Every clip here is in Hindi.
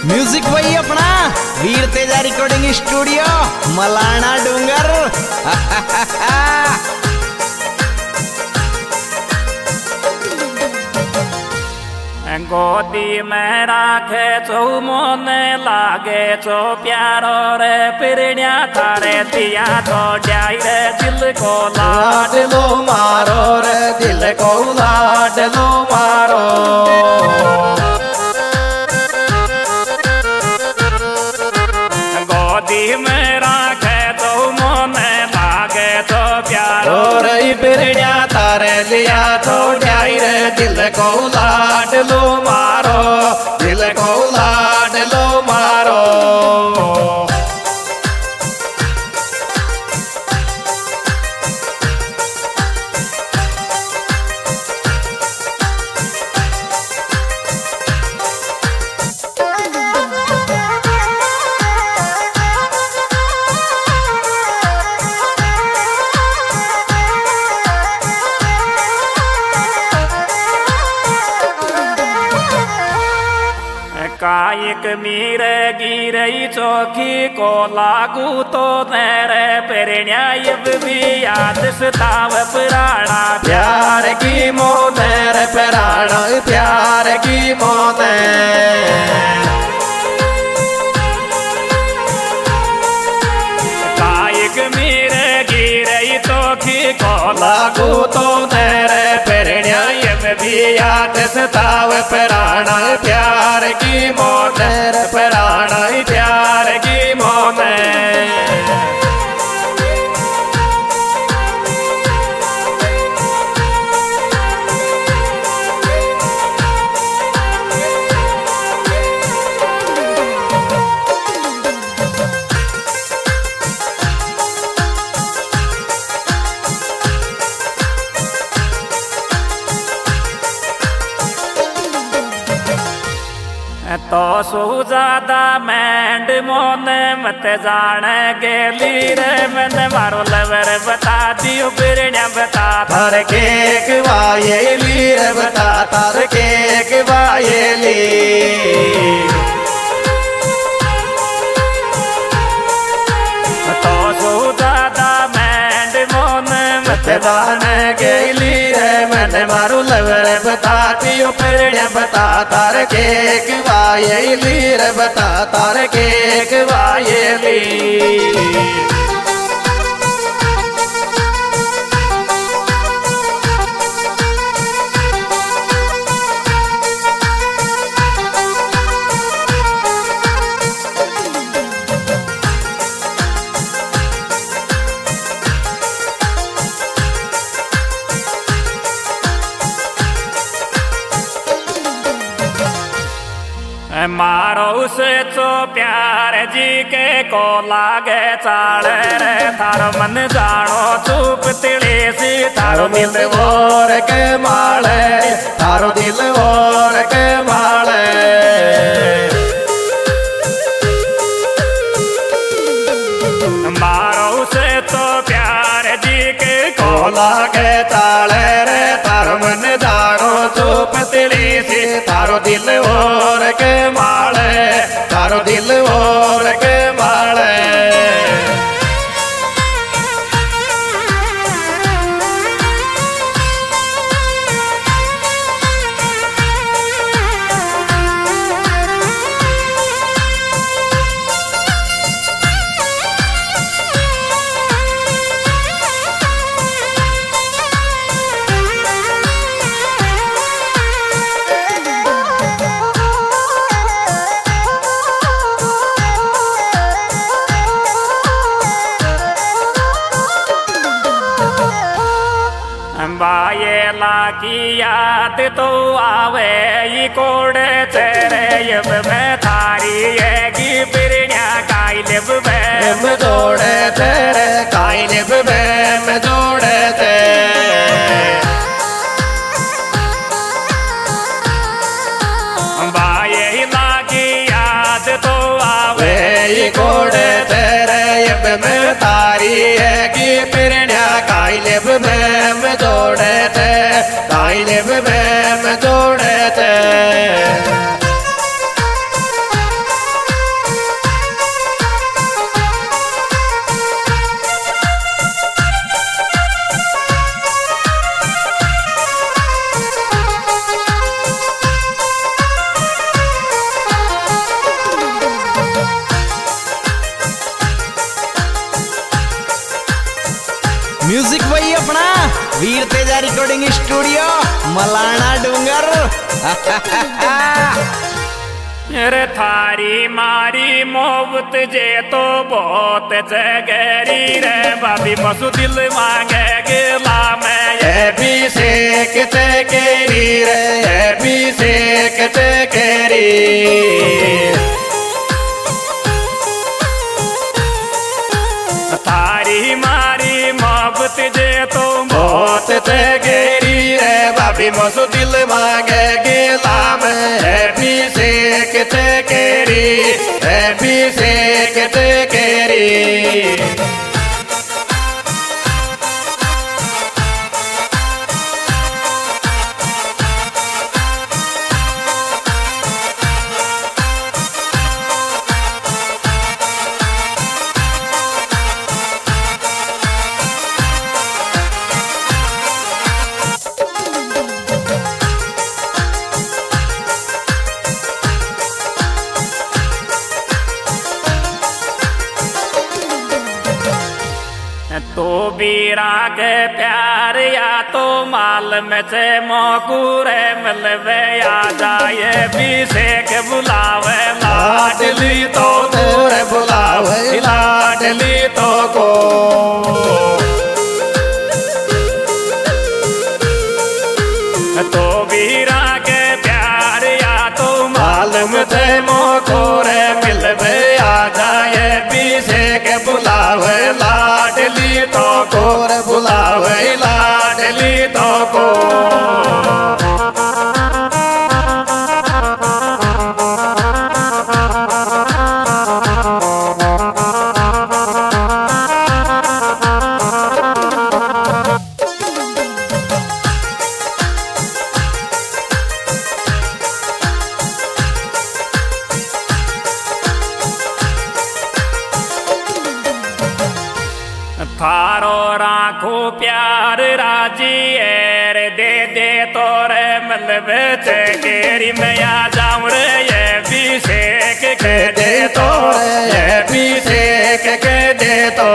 म्यूजिक वही अपना वीर तेजा रिकॉर्डिंग स्टूडियो मलाना डूंगर। गोदी में राखे छो मोने लागे छो प्यारो रे पिरण्या थारे दिया छोड़ाई रे दिल को लाड लो मारो रे दिल को लाड लो मारो। गोदी में राखे छो मोने लागे छो प्यारो रे पिरण्या थारे दिया छोड़ाई रे दिल को लाड लो मारो दिल को लाड लो मारो। कायक मीरे गिरई चौकी को लागू तो तेरे पेरण्या यब भी याद सताव पुराना प्यार की मोने रे पुराना प्यार की मोने। कायक मीरे गिरई चौकी को लागू तो तेरे पेरण्या यब भी याद सताव पुराना प्यार की मोने रे पुराना प्यार की मोने। तो सो ज्यादा मैंड मोने मत जाने गेली रे मैंने मारो लवर बता दियो बिरण्या बता थार केक वायेली रे बता थार केक वायेली। तो सो ज्यादा मैंड मोने मत जाने गेली रे मैंने मारो लवर बता दियो बिरण्या बता थार केक वायेली रे बता तार केक वायेली। मारो उसे तो प्यार जी के को लागे चाड़ रे थारो मन जानो चुप तिले सी थारो दिल और के माले थारो दिल और के माले। मारो उसे तो प्यार जी के को लागे चाड़ रे थारो मन जानो चुप तिले सी थारो दिल और के माले थारो दिल और के माले। बायेला की याद तो आवे ये कोड़े तेरे यब में थारी येगी बिरण्या काइलेब में जोड़े तेरे काइलेब में जोड़े ते। बायेला की याद तो आवे ये कोड़े तेरे यब में थारी येगी बिरण्या काइलेब में जोड़े थे काइलेब में जोड़े थे। मलाना डूंगर। अरे थारी मारी मोहब्बत जे तो बहुत जगरी रे बाबी मसू दिल मांगे गिला में ये भी सेक चकेरी रे ये भी सेक चकेरी। थारी मारी मोहब्बत जे तो बहुत जगरी रे बाबी मसू दिल मांगे गिला में ये भी सेक चकेरी ये भी सेक चकेरी। तो बीरा के प्यार या तो माल में से मोकूरे मिलवे आ जाए भी सेक बुलावे लाडली तो दूर बुलावे लाडली तो को। तो बीरा के प्यार या तो माल में से मोकूरे मिलवे आ जाए भी सेक बुलावे लाडली तो को रे बुलावे लाडली तो को। थारो राखो प्यार राजी एर दे दे तोरे मलबे चकेरी में आ जाऊं रे ये भी सेक के दे तो ये भी सेक के दे तो।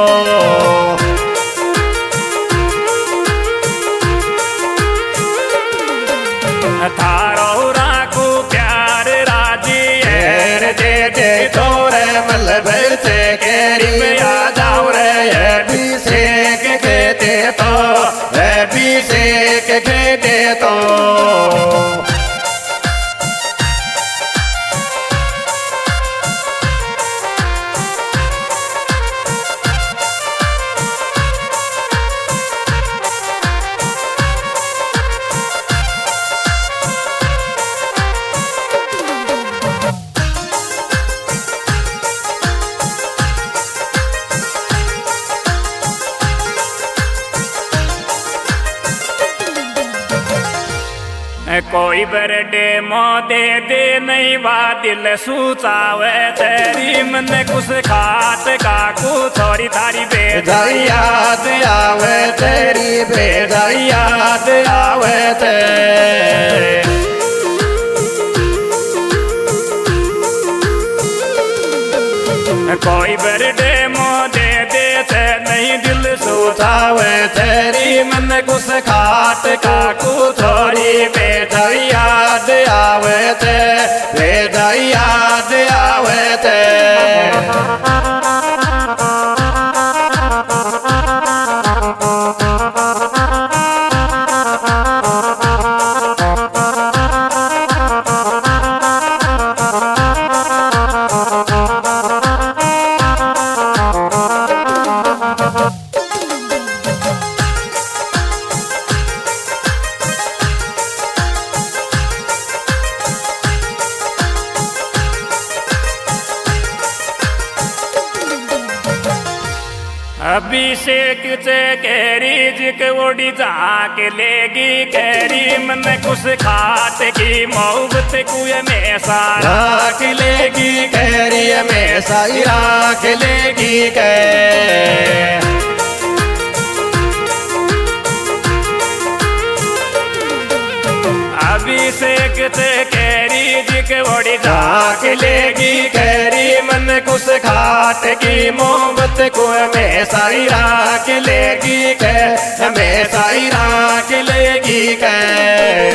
थारो राखो प्यार राजी एर दे दे तोरे मलबे चकेरी में आ जाऊं रे ये भी सेक के दे तो ये भी सेक के दे तो। कोई बरडे मो दे दे नहीं बा दिल सूचावे तेरी मन कुछ खात का कुछ थोड़ी थारी बेजाई याद आवे तेरी बेजाई याद आवे ते। कोई बरडे मो दे दे ते नहीं दिल सूचावे तेरी मन कुछ खाट का कुछ थोड़ी बेजाई याद आवे ते बेजाई याद आवे ते। अभिषेक से कैरी जिक ओडी जाक लेगी कैरी मन कुछ खाट की मोहब्बत कुए में सारा राख लेगी कैरी में सारी राख लेगी कै। अभिषेक से कैरी जिक ओडी जाक लेगी कैरी मन कुछ खाट की मोहब्बत को में सारी राख लेगी कै में सारी राख लेगी ठीक है।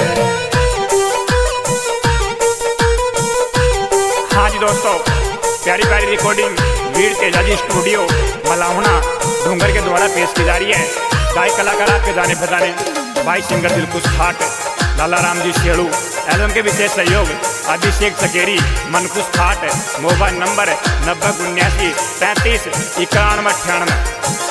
हाँ जी दोस्तों, प्यारी प्यारी रिकॉर्डिंग वीर तेजाजी स्टूडियो मलाहुना डूंगर के द्वारा पेश की जा रही है। गायक कलाकार आपके जाने पहचाने भाई सिंगर दिलकुश ठाट, लाला राम जी शेड़ू। एल्बम के विशेष सहयोग अभिषेक सकेरी, मनकुश ठाट। Mobile number 90 79 33 91 98।